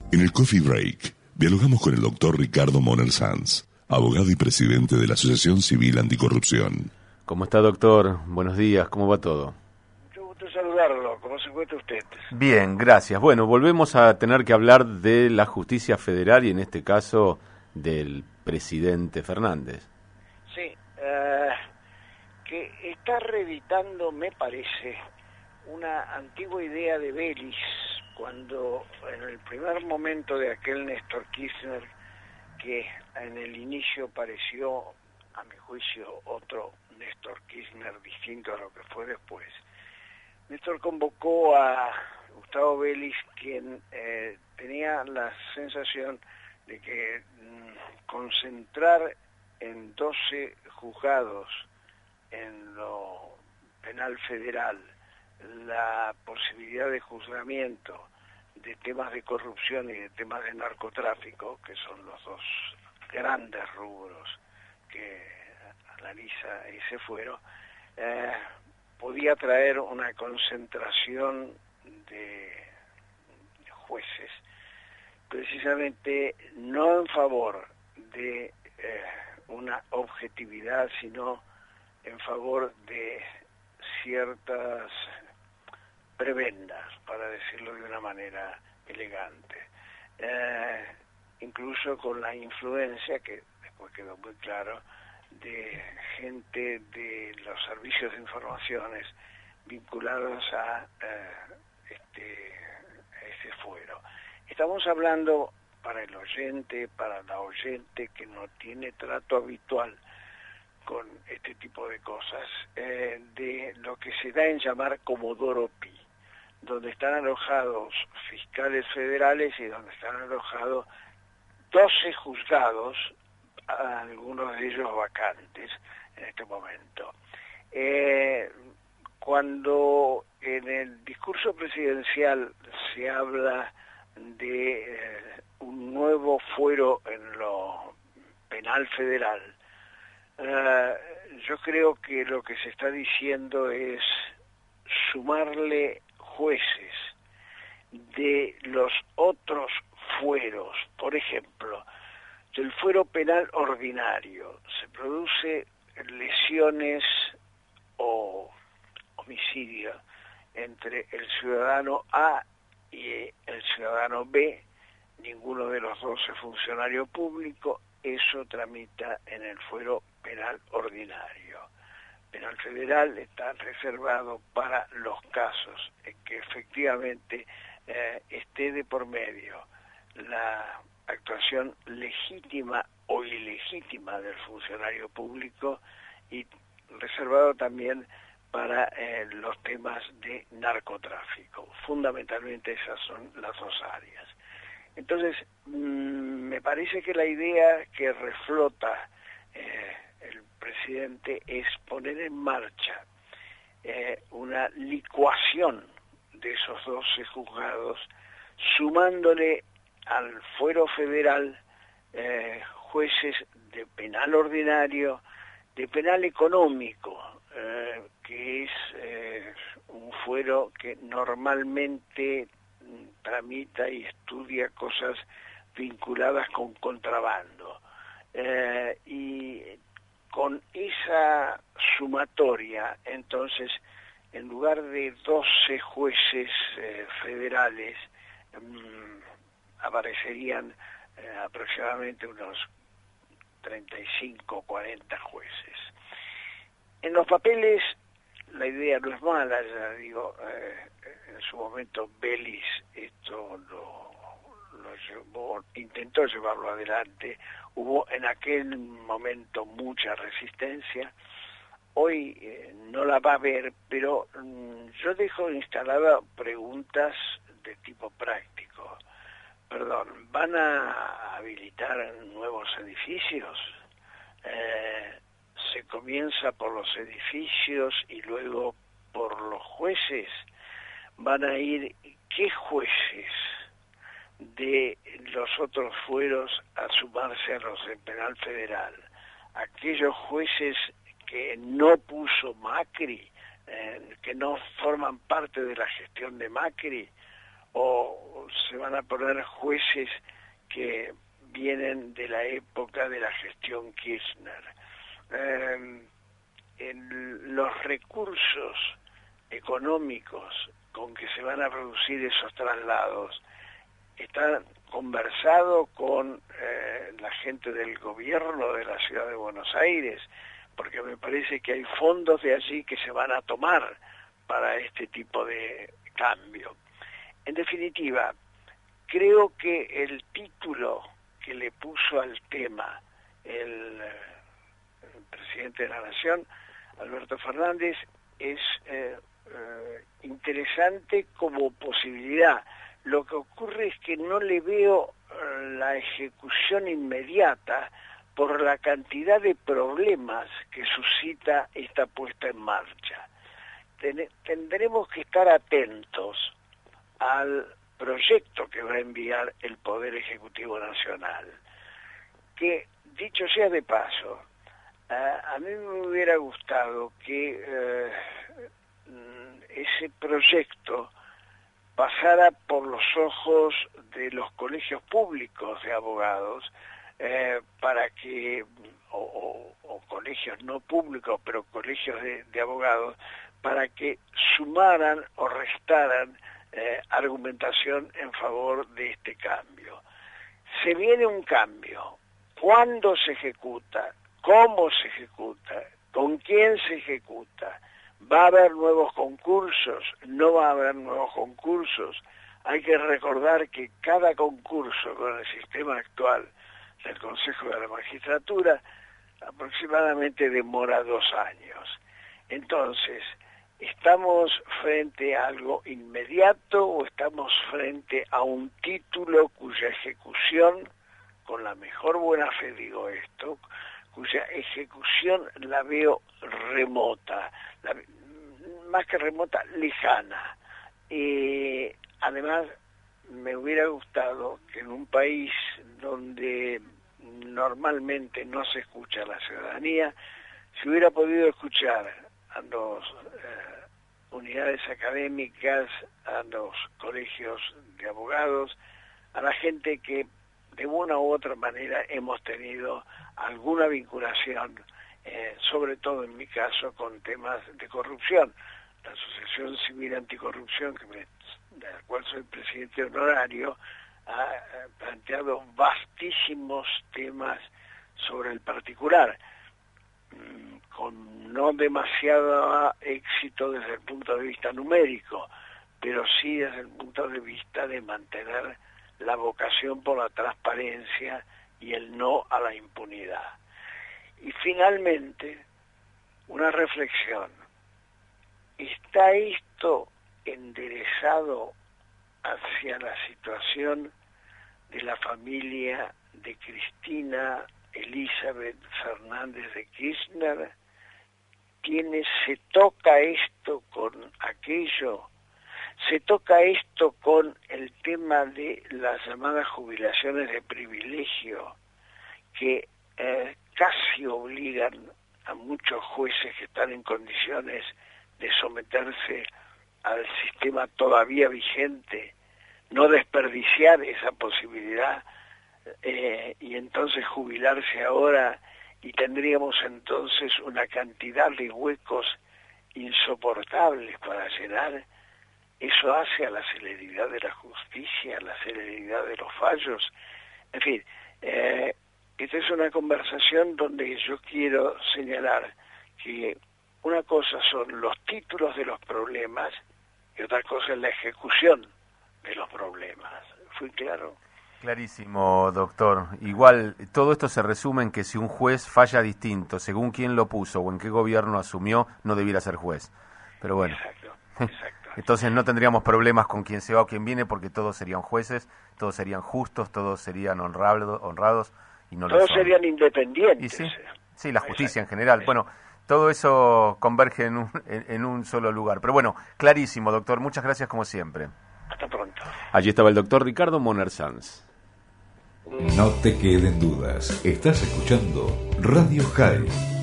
En el Coffee Break, dialogamos con el doctor Ricardo Moner Sanz, abogado y presidente de la Asociación Civil Anticorrupción. ¿Cómo está, doctor? Buenos días, ¿cómo va todo? Mucho gusto saludarlo, ¿cómo se encuentra usted? Bien, gracias. Bueno, volvemos a tener que hablar de la justicia federal y en este caso del presidente Fernández. Sí, que está reeditando, me parece, una antigua idea de Belis, cuando en el primer momento de aquel Néstor Kirchner, que en el inicio pareció, a mi juicio, otro Néstor Kirchner distinto a lo que fue después, Néstor convocó a Gustavo Belis, quien tenía la sensación de que concentrar en 12 juzgados en lo penal federal la posibilidad de juzgamiento de temas de corrupción y de temas de narcotráfico, que son los dos grandes rubros que analiza ese fuero, podía traer una concentración de jueces, precisamente no en favor de una objetividad, sino en favor de ciertas prebendas, para decirlo de una manera elegante. Incluso con la influencia, que después quedó muy claro, de gente de los servicios de informaciones vinculados a ese fuero. Estamos hablando, para el oyente, para la oyente que no tiene trato habitual con este tipo de cosas, de lo que se da en llamar Comodoro Pi, donde están alojados fiscales federales y donde están alojados 12 juzgados, algunos de ellos vacantes en este momento. Cuando en el discurso presidencial se habla de un nuevo fuero en lo penal federal, yo creo que lo que se está diciendo es sumarle jueces de los otros fueros. Por ejemplo, del fuero penal ordinario se produce lesiones o homicidio entre el ciudadano A y el ciudadano B, ninguno de los dos es funcionario público, eso tramita en el fuero penal ordinario. Penal federal está reservado para los casos en que efectivamente esté de por medio la actuación legítima o ilegítima del funcionario público, y reservado también para los temas de narcotráfico. Fundamentalmente esas son las dos áreas. Entonces, me parece que la idea que reflota el presidente es poner en marcha una licuación de esos 12 juzgados, sumándole al fuero federal jueces de penal ordinario, de penal económico, que es un fuero que normalmente tramita y estudia cosas vinculadas con contrabando. Y con esa sumatoria, entonces, en lugar de 12 jueces federales, aparecerían aproximadamente unos 35, 40 jueces. En los papeles la idea no es mala, ya digo, en su momento Belis esto lo llevó, intentó llevarlo adelante, hubo en aquel momento mucha resistencia, hoy no la va a haber, pero yo dejo instalada preguntas de tipo práctico. Perdón, ¿van a habilitar nuevos edificios? ¿Se comienza por los edificios y luego por los jueces? ¿Van a ir qué jueces de los otros fueros a sumarse a los del penal federal? ¿Aquellos jueces que no puso Macri, que no forman parte de la gestión de Macri? o se van a poner jueces que vienen de la época de la gestión Kirchner. Los recursos económicos con que se van a producir esos traslados están conversado con la gente del gobierno de la ciudad de Buenos Aires, porque me parece que hay fondos de allí que se van a tomar para este tipo de cambio. En definitiva, creo que el título que le puso al tema el presidente de la Nación, Alberto Fernández, es interesante como posibilidad. Lo que ocurre es que no le veo la ejecución inmediata por la cantidad de problemas que suscita esta puesta en marcha. Tendremos que estar atentos al proyecto que va a enviar el Poder Ejecutivo Nacional, que, dicho sea de paso, a mí me hubiera gustado que ese proyecto pasara por los ojos de los colegios públicos de abogados, para que, o colegios no públicos, pero colegios de abogados, para que sumaran o restaran argumentación en favor de este cambio. Se viene un cambio. ¿Cuándo se ejecuta? ¿Cómo se ejecuta? ¿Con quién se ejecuta? ¿Va a haber nuevos concursos? ¿No va a haber nuevos concursos? Hay que recordar que cada concurso con el sistema actual del Consejo de la Magistratura aproximadamente demora 2 años. Entonces, ¿estamos frente a algo inmediato o estamos frente a un título cuya ejecución, con la mejor buena fe digo esto, cuya ejecución la veo remota, más que remota, lejana? Además, me hubiera gustado que en un país donde normalmente no se escucha a la ciudadanía, se hubiera podido escuchar a las unidades académicas, a los colegios de abogados, a la gente que de una u otra manera hemos tenido alguna vinculación, sobre todo en mi caso, con temas de corrupción. La Asociación Civil Anticorrupción, de la cual soy presidente honorario, ha planteado vastísimos temas sobre el particular, con no demasiado éxito desde el punto de vista numérico, pero sí desde el punto de vista de mantener la vocación por la transparencia y el no a la impunidad. Y finalmente, una reflexión. ¿Está esto enderezado hacia la situación de la familia de Cristina Elizabeth Fernández de Kirchner? ¿Se toca esto con aquello? ¿Se toca esto con el tema de las llamadas jubilaciones de privilegio que casi obligan a muchos jueces que están en condiciones de someterse al sistema todavía vigente, no desperdiciar esa posibilidad y entonces jubilarse ahora, y tendríamos entonces una cantidad de huecos insoportables para llenar? Eso hace a la celeridad de la justicia, a la celeridad de los fallos. En fin, esta es una conversación donde yo quiero señalar que una cosa son los títulos de los problemas y otra cosa es la ejecución de los problemas. ¿Fui claro? Clarísimo, doctor. Igual, todo esto se resume en que si un juez falla distinto, según quién lo puso o en qué gobierno asumió, no debiera ser juez. Pero bueno. Exacto. Entonces no tendríamos problemas con quién se va o quién viene, porque todos serían jueces, todos serían justos, todos serían honrados y no todos lo son. Serían independientes. ¿Y sí, la justicia en general. Bueno, todo eso converge en un solo lugar. Pero bueno, clarísimo, doctor. Muchas gracias como siempre. Hasta pronto. Allí estaba el doctor Ricardo Moner Sanz. No te queden dudas. Estás escuchando Radio High